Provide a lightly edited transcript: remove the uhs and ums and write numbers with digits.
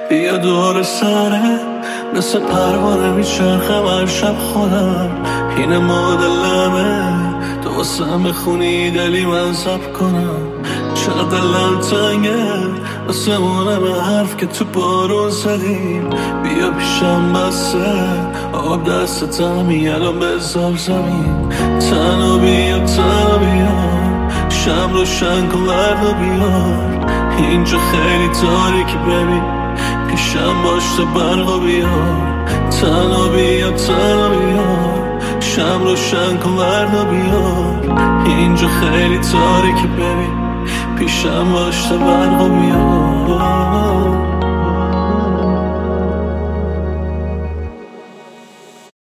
بیا دور سره مثل پروانه میچرخم هر شب خودم. این مدلمه تو واسه میخونی دلی من زب کنم. چقدر دلم تنگه واسه اونم حرف که تو بارون زدیم. بیا پیشم بسه آب دستتم الان بذار زمین. تنها بیا شم روشن کن وردا بیار. اینجا خیلی تاریکی ببین پیشم باش تا برقا بیار. تنها بیا شم روشن کن وردا بیار. اینجا خیلی تاریکی ببین پیشم باش تا برقا بیار.